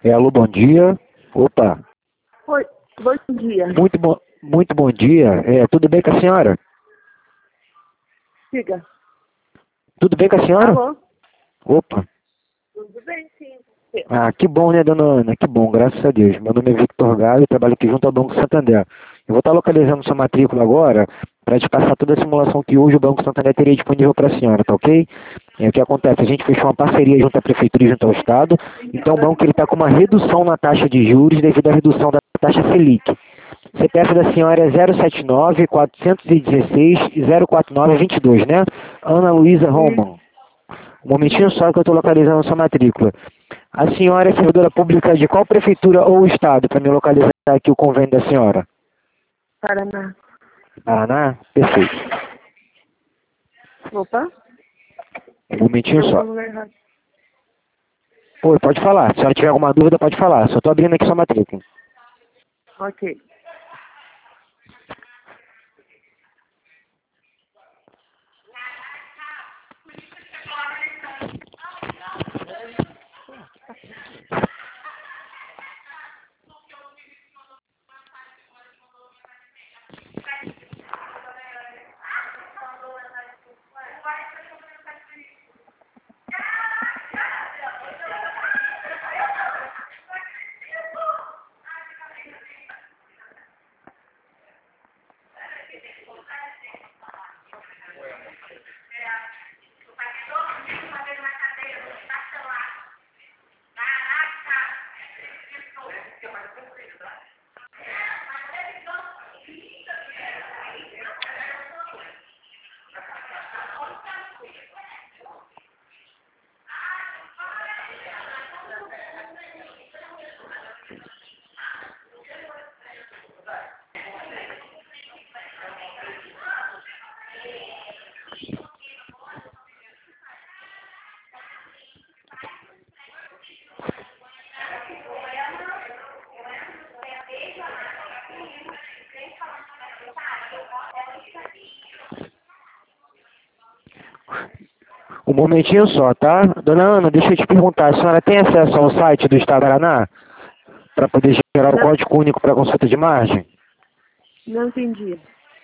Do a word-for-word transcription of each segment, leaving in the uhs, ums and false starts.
É, alô, bom dia. Opa, Oi, bom dia. muito bom, muito bom dia. É, tudo bem com a senhora? Diga. Tudo bem com a senhora? Alô? Opa. Tudo bem, sim. Ah, que bom, né, dona Ana? Que bom, graças a Deus. Meu nome é Victor Galo e trabalho aqui junto ao Banco Santander. Eu vou estar localizando sua matrícula agora para te passar toda a simulação que hoje o Banco Santander teria disponível para a senhora, tá ok? É, o que acontece? A gente fechou uma parceria junto à Prefeitura e junto ao Estado, então o banco está com uma redução na taxa de juros devido à redução da taxa Selic. C P F da senhora é zero sete nove, quatrocentos e dezesseis, zero quatro nove, vinte e dois, né? Ana Luísa Roman. Um momentinho só que eu estou localizando a sua matrícula. A senhora é servidora pública de qual prefeitura ou estado para me localizar aqui o convênio da senhora? Paraná. Paraná? Perfeito. Opa? Um momentinho Eu só. vou no lugar errado. Oi, pode falar. Se a senhora tiver alguma dúvida, pode falar. Só estou abrindo aqui sua matrícula. Ok. Um momentinho só, tá? Dona Ana, deixa eu te perguntar. A senhora tem acesso ao site do Estado do Paraná para poder gerar o Não, código único para consulta de margem? não entendi.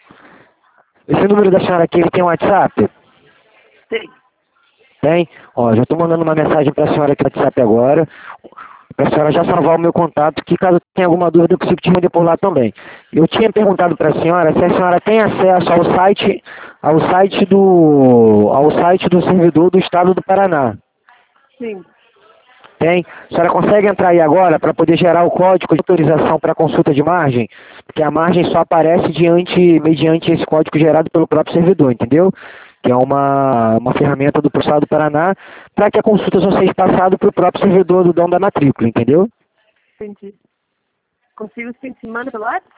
Esse número da senhora aqui, ele tem um WhatsApp? Tem. Tem? Ó, já estou mandando uma mensagem para a senhora aqui no WhatsApp agora, para a senhora já salvar o meu contato, que caso tenha alguma dúvida eu consigo te responder por lá também. Eu tinha perguntado para a senhora se a senhora tem acesso ao site, ao site do, ao site do servidor do Estado do Paraná. Sim. Tem? A senhora consegue entrar aí agora para poder gerar o código de autorização para consulta de margem? Porque a margem só aparece diante, mediante esse código gerado pelo próprio servidor, entendeu? Que é uma, uma ferramenta do Estado do Paraná para que a consulta só seja passada para o próprio servidor do dono da matrícula, entendeu? Entendi. Consigo sim, se manda pelo WhatsApp?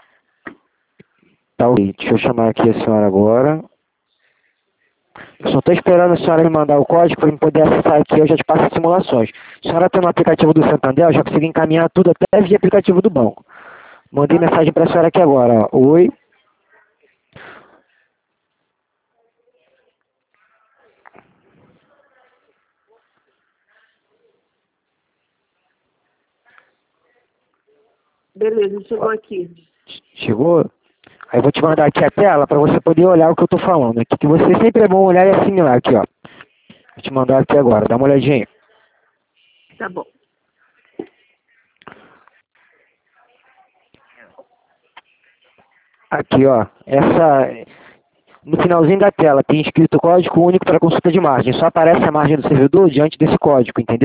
Tá, ok. Deixa eu chamar aqui a senhora agora. Eu só estou esperando a senhora me mandar o código para eu poder acessar aqui, eu já te passo as simulações. A senhora tem no aplicativo do Santander, eu já consegui encaminhar tudo até via aplicativo do banco. Mandei Ok. mensagem para a senhora aqui agora, ó. Oi. Beleza, chegou aqui. Chegou? Aí eu vou te mandar aqui a tela para você poder olhar o que eu estou falando. Aqui, que você sempre é bom olhar e assimilar aqui, ó. Vou te mandar aqui agora, dá uma olhadinha. Tá bom. Aqui, ó. Essa. No finalzinho da tela tem escrito código único para consulta de margem. Só aparece a margem do servidor diante desse código, entendeu?